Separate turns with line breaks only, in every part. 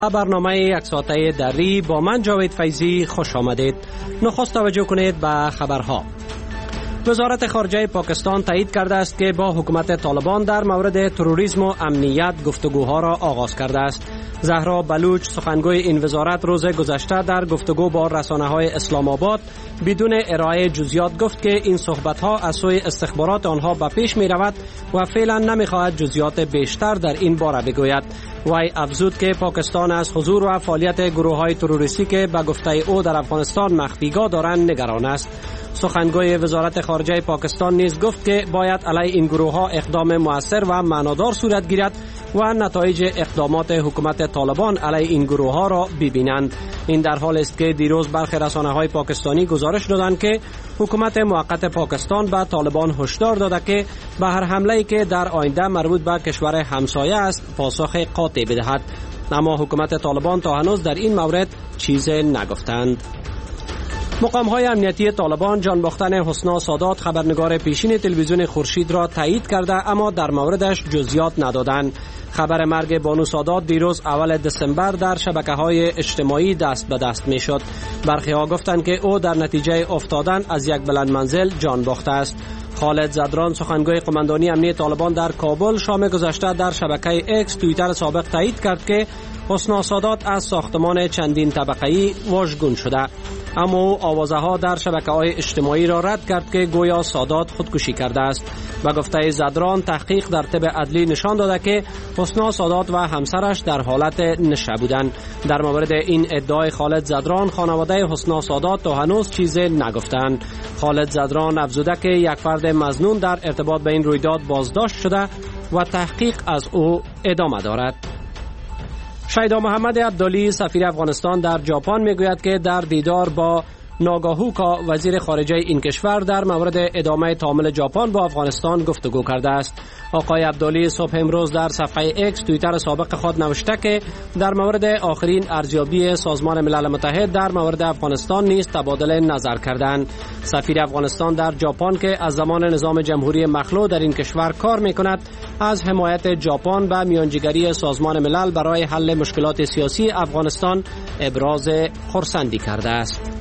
برنامه یک ساعته دری با من جاوید فیضی خوش آمدید. نخست توجه کنید به خبرها. وزارت خارجه پاکستان تایید کرده است که با حکومت طالبان در مورد تروریسم و امنیت گفتگوها را آغاز کرده است. زهرا بلوچ سخنگوی این وزارت روز گذشته در گفتگو با رسانه‌های اسلام آباد بدون ارائه جزئیات گفت که این صحبت‌ها از سوی استخبارات آنها به پیش می‌رود و فعلا نمی‌خواهد جزئیات بیشتر در این باره بگوید. وی افزود که پاکستان از حضور و فعالیت گروه‌های تروریستی که به گفته او در افغانستان مخفیگاه دارند نگران است. سخنگوی وزارت خارجه پاکستان نیز گفت که باید علیه این گروه‌ها اقدام مؤثر و معنادار صورت گیرد و نتایج اقدامات حکومت طالبان علیه این گروه‌ها را ببینند. این در حالی است که دیروز برخی رسانه‌های پاکستانی گزارش دادند که حکومت موقت پاکستان به طالبان هشدار داده که به هر حمله‌ای که در آینده مربوط به کشور همسایه است پاسخ قاطع بدهد. اما حکومت طالبان تا هنوز در این مورد چیزی نگفتند. مقام‌های امنیتی طالبان جان باختن حسنا سادات خبرنگار پیشین تلویزیون خورشید را تایید کرده اما در موردش جزئیات ندادند. خبر مرگ بانو سادات دیروز اول دسامبر در شبکه‌های اجتماعی دست به دست می‌شد. برخی‌ها گفتند که او در نتیجه افتادن از یک بلند منزل جان باخته است. خالد زدران سخنگوی قماندانی امنیتی طالبان در کابل شام گذشته در شبکه اکس توییتر سابق تایید کرد که حسنا سادات از ساختمان چندین طبقه‌ای واژگون شده. اما او آوازه‌ها در شبکه‌های اجتماعی را رد کرد که گویا سادات خودکشی کرده است. به گفته زدران تحقیق در طب عدلی نشان داده که حسنا سادات و همسرش در حالت نشه بودند. در مورد این ادعای خالد زدران خانواده حسنا سادات تا هنوز چیزی نگفتند. خالد زدران افزوده که یک فرد مظنون در ارتباط به این رویداد بازداشت شده و تحقیق از او ادامه دارد. شیدا محمد عبدالی سفیر افغانستان در ژاپن میگوید که در دیدار با ناگاهوکا وزیر خارجه این کشور در مورد ادامه تعامل ژاپن با افغانستان گفتگو کرده است. آقای عبدالی صبح امروز در صفحه اکس توییتر سابق خود نوشته که در مورد آخرین ارزیابی سازمان ملل متحد در مورد افغانستان نیز تبادل نظر کردند. سفیر افغانستان در ژاپن که از زمان نظام جمهوری مخلوع در این کشور کار میکند از حمایت ژاپن به میانجیگری سازمان ملل برای حل مشکلات سیاسی افغانستان ابراز خرسندی کرده است.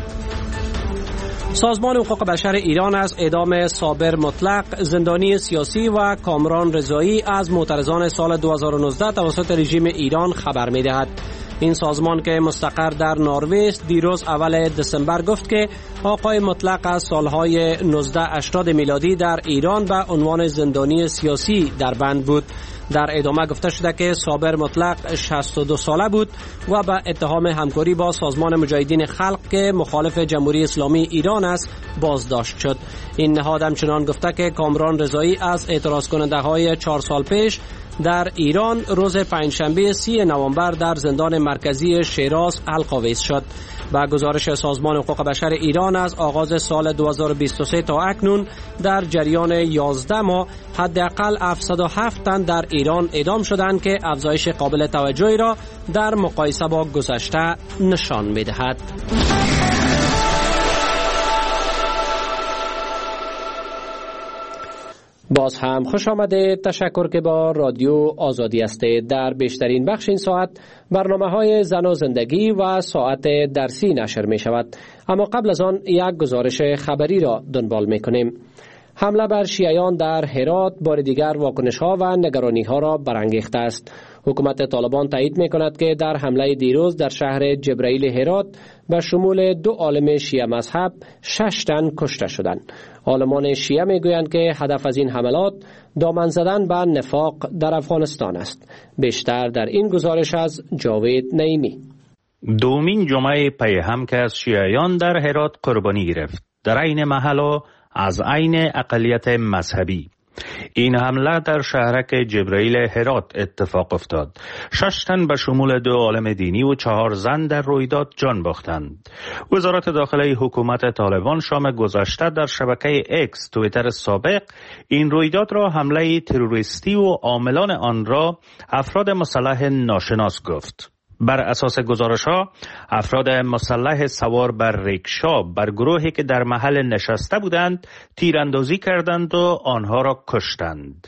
سازمان حقوق بشر ایران از اعدام صابر مطلق زندانی سیاسی و کامران رضایی از معترضان سال 2019 توسط رژیم ایران خبر می‌دهد. این سازمان که مستقر در نروژ است دیروز اول دسامبر گفت که آقای مطلق از سالهای 1980 میلادی در ایران به عنوان زندانی سیاسی در بند بود. در ادامه گفته شده که صابر مطلق 62 ساله بود و به اتهام همکاری با سازمان مجاهدین خلق که مخالف جمهوری اسلامی ایران است بازداشت شد. این نهاد همچنان گفته که کامران رضایی از اعتراض کننده های 4 سال پیش در ایران روز پنجشنبه 30 نوامبر در زندان مرکزی شیراز القاویز شد. با گزارش سازمان حقوق بشر ایران از آغاز سال 2023 تا اکنون در جریان 11 ماه حداقل 707 تن در ایران اعدام شدند که افزایش قابل توجهی را در مقایسه با گذشته نشان می‌دهد. باز هم خوش آمده. تشکر که با رادیو آزادی هستید. در بیشترین بخش این ساعت برنامه‌های زن و زندگی و ساعت درسی نشر می شود. اما قبل از آن یک گزارش خبری را دنبال می کنیم. حمله بر شیعیان در هرات بار دیگر واکنش‌ها و نگرانی‌ها را برانگیخته است. حکومت طالبان تایید می‌کند که در حمله دیروز در شهر جبرائیل هرات به شمول 2 عالم شیعه مذهب 6 تن کشته شدند. عالمان شیعه می‌گویند که هدف از این حملات دامن زدن به نفاق در افغانستان است. بیشتر در این گزارش از جاوید نعیمی.
دومین جمعه پی هم که از شیعیان در هرات قربانی گرفت در عین محل از عین اقلیت مذهبی. این حمله در شهرک جبرائیل هرات اتفاق افتاد. 6 تن به شمول 2 عالم دینی و 4 زن در رویداد جان باختند. وزارت داخلی حکومت طالبان شام گذشته در شبکه اکس توییتر سابق این رویداد را حمله تروریستی و عاملان آن را افراد مسلح ناشناس گفت. بر اساس گزارش‌ها افراد مسلح سوار بر ریکشا بر گروهی که در محل نشسته بودند تیراندازی کردند و آنها را کشتند.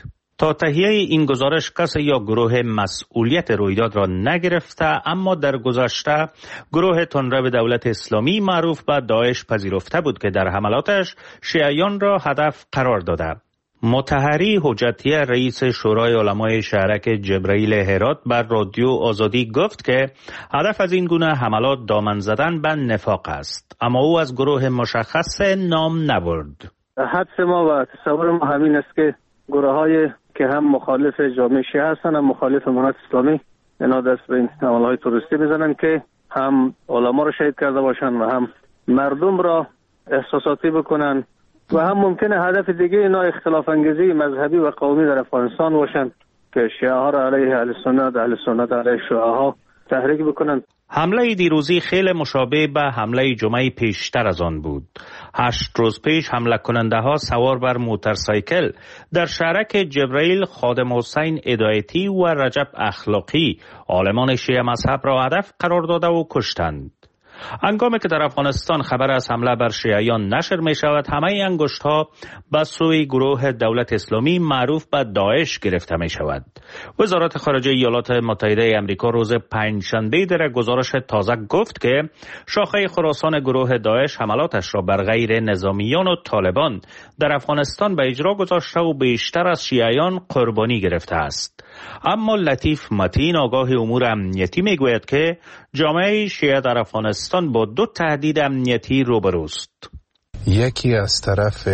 تا تهیه این گزارش کسی یا گروه مسئولیت رویداد را نگرفته، اما در گذشته گروه تندرو دولت اسلامی معروف به داعش پذیرفته بود که در حملاتش شیعیان را هدف قرار داده. مطهری حجتی رئیس شورای علمای شهرک جبرائیل هرات بر رادیو آزادی گفت که هدف از این گونه حملات دامن زدن به نفاق است، اما او از گروه مشخص نام نبرد.
حدس ما و تصور ما همین است که گروه‌های که هم مخالف جامعه شیعه هستند هم مخالف امت اسلامی اینا دست به این حمله‌های تروریستی بزنن که هم علما را شهید کرده باشند و هم مردم را احساساتی بکنن و هم ممکنه هدف دیگه اینا اختلاف انگیزی مذهبی و قومی در افغانستان باشند که شیعه ها را علیه اهل سنت علیه شیعه ها تحریک بکنن.
حمله دیروزی خیلی مشابه به حمله جمعه پیشتر از آن بود. 8 روز پیش حمله کننده ها سوار بر موتورسایکل در شهرک جبرائیل خادم حسین هدایتی و رجب اخلاقی عالمان شیعه مذهب را هدف قرار داده و کشتند. هنگامی که در افغانستان خبر از حمله بر شیعیان نشر می شود، همه انگشت‌ها به سوی گروه دولت اسلامی معروف به داعش گرفته می شود. وزارت خارجه ایالات متحده آمریکا روز پنجشنبه در گزارش تازه گفت که شاخه خراسان گروه داعش حملاتش را بر غیر نظامیان و طالبان در افغانستان به اجرا گذاشته و بیشتر از شیعیان قربانی گرفته است. اما لطیف متین آگاه امور امنیتی می گوید که جامعه شیعه در افغانستان با 2 تهدید امنیتی روبروست.
یکی از طرف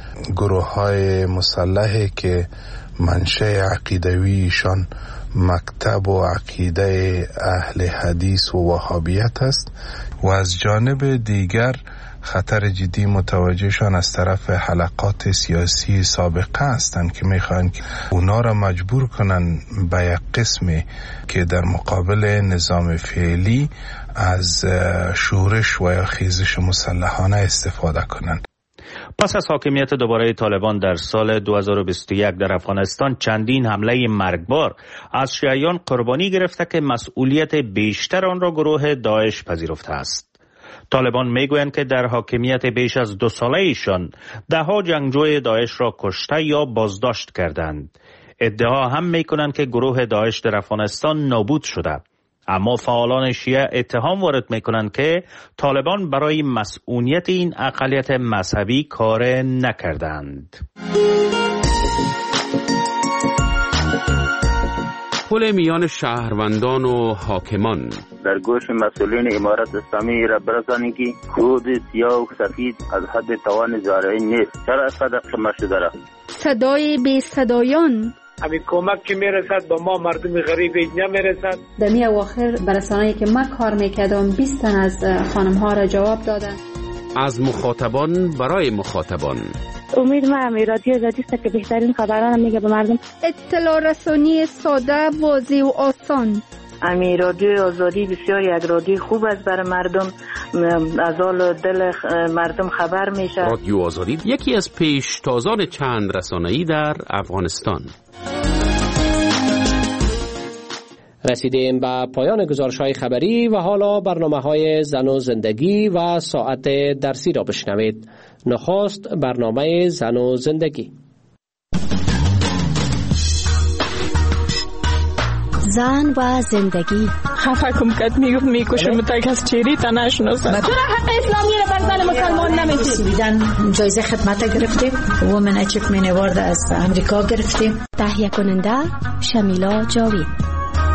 گروه‌های مسلحی که منشأ عقیدویشان مکتب و عقیده اهل حدیث و وهابیت است و از جانب دیگر خطر جدی متوجهشان از طرف حلقات سیاسی سابقه هستند که میخوان که اونا را مجبور کنن به یک قسمی که در مقابل نظام فعلی از شورش و یا خیزش مسلحانه استفاده کنند.
پس از حاکمیت دوباره طالبان در سال 2021 در افغانستان چندین حمله مرگبار از شیعیان قربانی گرفته که مسئولیت بیشتر آن را گروه داعش پذیرفته است. طالبان میگویند که در حاکمیت بیش از 2 ساله ایشان 10 جنگجوی داعش را کشته یا بازداشت کردند. ادعا هم میکنند که گروه داعش در افغانستان نابود شده. اما فعالان شیعه اتهام وارد میکنند که طالبان برای مسئولیت این اقلیت مذهبی کار نکردند.
پل میان شهروندان و حاکمان.
در گوش مسئولین امارت اسلامی را برسانید که کود سیاه و سفید از حد توان زارعی نیست. چرا صدق شما شده را؟ صدای
بی صدایان.
همین کمک که میرسد با ما مردم غریب نمیرسد.
در می اواخر برسانه‌ای که من کار میکردم 20 تن از خانم ها را جواب دادن.
از مخاطبان برای مخاطبان.
امید ما رادیو آزادی است که بهترین خبران میگه به مردم.
اطلاع رسانی ساده، واضح و آسان.
رادیو آزادی بسیار یک رادیو خوب است برای مردم، از حال دل مردم خبر میشه.
رادیو آزادی یکی از پیشتازان چند رسانه‌ای در افغانستان.
رسیدیم به پایان گزارش‌های خبری و حالا برنامه‌های زن و زندگی و ساعت درسی را بشنوید. نخست برنامه زن و زندگی.
زن و زندگی.
خفه کم کت میکشم تا کس چیری تا نشناسم.
چرا حق اسلامی را بر زن مسلمان نمیدید؟
جایزه خدمت گرفتیم. وومن اچیومنت اوارد از امریکا گرفتیم.
تهیه کننده شمیلا جاوید.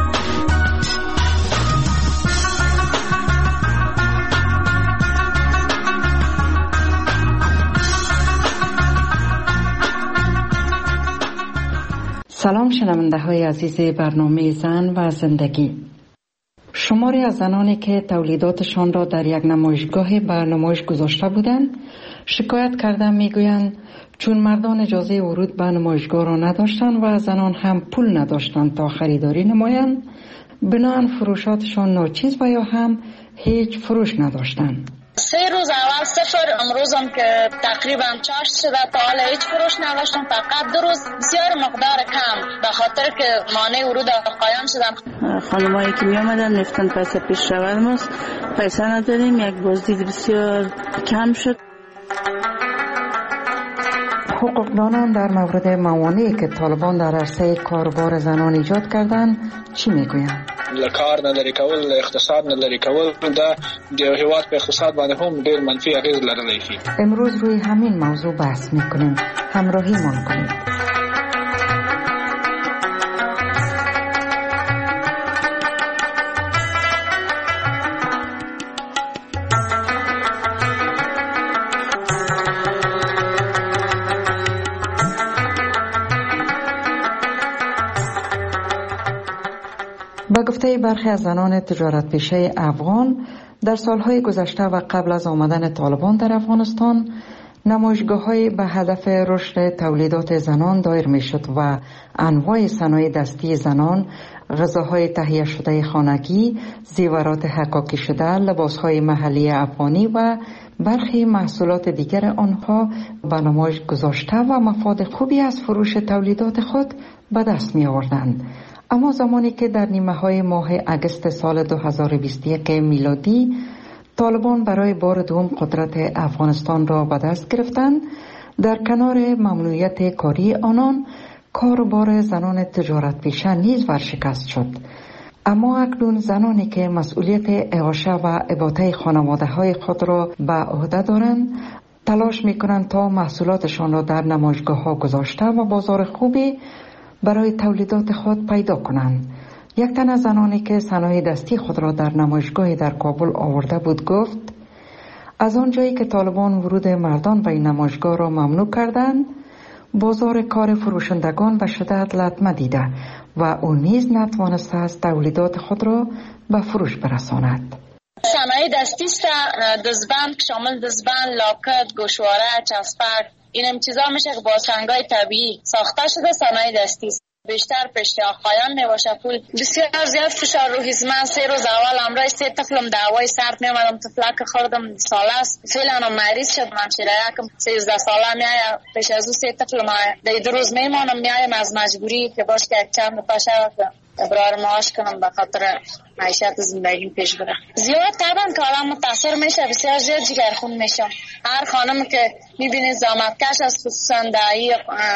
سلام شنونده های عزیز برنامه زن و زندگی. شماری از زنانی که تولیداتشان را در یک نمایشگاه به نمایش گذاشته بودند شکایت کردن میگویند چون مردان اجازه ورود به نمایشگاه را نداشتند و زنان هم پول نداشتند تا خریداری نمایند، بنابراین فروشاتشان ناچیز و یا هم هیچ فروش نداشتند.
3 روز اول 0، امروزم که تقریبا چاشت شده تا حالا هیچ فروش نداشتم، فقط 2 روز بسیار مقدار کم به خاطر که مانع ورود قایم شدم.
خانمایی که می آمدن نفتن پیسه پیش رود ماست، پیسه نداریم، یک بازدید بسیار کم شد.
حقوقدانان در مورد موانعی که طالبان در عرصه کاربار زنان ایجاد کردند چی میگویند؟
کار نداری کول، اقتصاد نداری کول، د هیواد په اقتصاد باندې هم ډیر منفي اغیز لرلی شي.
امروز روی همین موضوع بحث میکنیم. همراهیمان کنید. با گفته برخی از زنان تجارت پیشه افغان در سالهای گذشته و قبل از آمدن طالبان در افغانستان نمایشگاه‌های به هدف رشد تولیدات زنان دایر می‌شد و انواع صنایع دستی زنان، غذاهای تهیه شده خانگی، زیورات حکاکی شده، لباسهای محلی افغانی و برخی محصولات دیگر آنها به نمایش گذاشته و مفاد خوبی از فروش تولیدات خود به دست می آوردند. اما زمانی که در نیمه‌های ماه اگست سال 2021 میلادی طالبان برای بار دوم قدرت افغانستان را به دست گرفتند، در کنار ممنوعیت کاری آنان کاربار زنان تجارت پیشه نیز ورشکست شد. اما اکنون زنانی که مسئولیت اعاشه و اباطه خانواده‌های خود را به عهده دارند تلاش می‌کنند تا محصولاتشان را در نمایشگاه‌ها گذاشته و بازار خوبی برای تولیدات خود پیدا کنند. یک تن از زنانی که صنایع دستی خود را در نمایشگاهی در کابل آورده بود گفت: از آنجایی که طالبان ورود مردان به این نمایشگاه را ممنوع کردند، بازار کار فروشندگان به شدت لطمه دیده و او نیز نتوانسته است تولیدات خود را به فروش برساند.
صنایع دستی است، دزبند شامل دزبند، لاکت، گوشواره، چسبک، این چیزا میشه که با سنگای طبیعی ساخته شده صنایع دستی است. بیشتر پشت آقایان میباشه. پول بسیار زیاد فشار رو هیزمن. 3 روز اول امرای 3 طفلم دعوای سرد میامدم، طفلک خوردم ساله است، فعلا مریض شد. منشیره یکم 13 ساله میایه، پیش از او 3 طفلم آیه. 2 روز میمانم میایم از مجبوری که باش که چند پشه ابرار معاش کنم به خاطر معیشت زندگی پیش بره. زیاد طبعا که آدم متاثر میشه، بسیار زیاد جگرخون میشم. هر خانم که میبینید زحمتکش است، خصوصا در این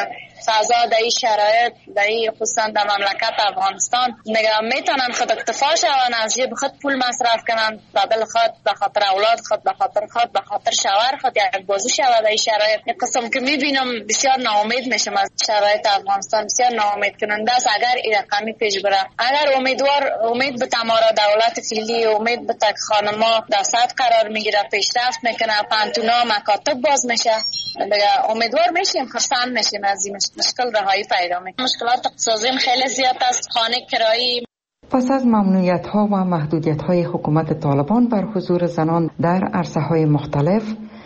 فضا، در این شرایط، در این خصوصا در مملکت افغانستان میتونن خود اکتفا شون، از جیب خود پول مصرف کنن، بدل خود، به خاطر اولاد خود، به خاطر خود، به خاطر شوهر خود یک بازو شود. در این شرایط یک قسم که میبینم بسیار ناامید میشم از شرایط افغانستان، بسیار ناامید کننده است. اگر این رقمی پیش بره، اگر امید به تمارا دولت فعلی، امید به تک خانما در سطح قرار میگیره، پیشرفت میکنه، پانتونا مکاتب باز میشه، دیگه امیدوار میشیم، خرسند میشیم از این مشکل رهایی پیدا میکنه. مشکلات اقتصادی خیلی زیاد است، خانه کرایی.
پس از ممنوعیت‌ها و محدودیت‌های حکومت طالبان بر حضور زنان در عرصه‌های مختلف،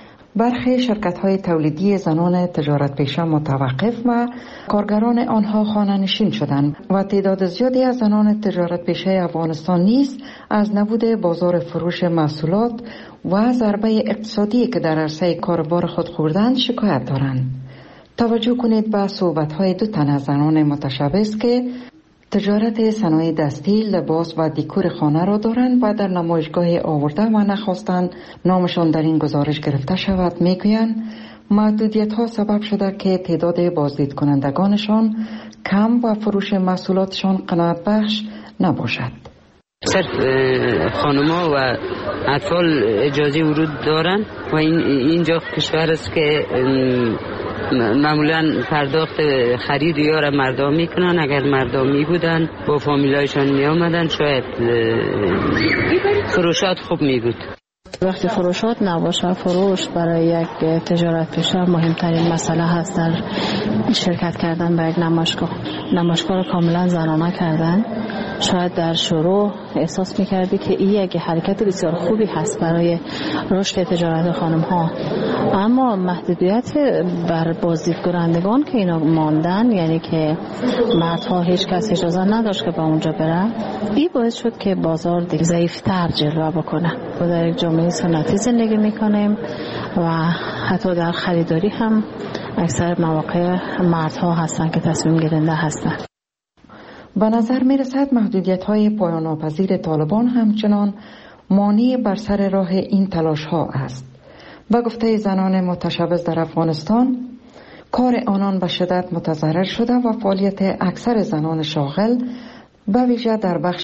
برخی شرکت‌های تولیدی زنان تجارت پیشه متوقف و کارگران آنها خانه‌نشین شدند و تعداد زیادی از زنان تجارت پیشه افغانستان نیز از نبود بازار فروش محصولات و ضربه اقتصادی که در عرصه کاربار خود خوردند شکایت دارند. توجه کنید به صحبت‌های 2 تن از زنان متشبث که تجارت صنایع دستی، لباس و دیکور خانه را دارند و در نمایشگاه آورده و نخواستند نامشان در این گزارش گرفته شود. میگویند محدودیت‌ها سبب شده که تعداد بازدید کنندگانشان کم و فروش محصولاتشان قناعت بخش نباشد.
صرف خانم‌ها و اطفال اجازه ورود دارند و اینجا کشور است که معمولا پرداخت خرید یا را مردم میکنن. اگر مردمی بودن با فامیلایشان می آمدن شاید فروشات خوب می بود.
وقتی فروشات نباشه، فروش برای یک تجارت پیشه مهمترین مسئله هست. در شرکت کردن به یک نمایشگاه را کاملا زنانه کردن. شاید در شروع احساس میکردی که این یک حرکت بسیار خوبی هست برای رشد تجارت خانم ها، اما محدودیت بر بازدید کنندگان که اینا ماندن، یعنی که مردها هیچ کس اجازه نداشت که به اونجا بره، این باعث شد که بازار دیگه ضعیفتر جلوه بکنه. ما در یک جامعه سنتی زندگی میکنیم و حتی در خریداری هم اکثر مواقع مردها هستن که تصمیم گیرنده هستن.
به نظر می رسد محدودیت‌های پایان‌ناپذیر طالبان همچنان مانع بر سر راه این تلاش‌ها است. به گفته زنان متشبث در افغانستان، کار آنان به شدت متضرر شده و فعالیت اکثر زنان شاغل به ویژه در بخش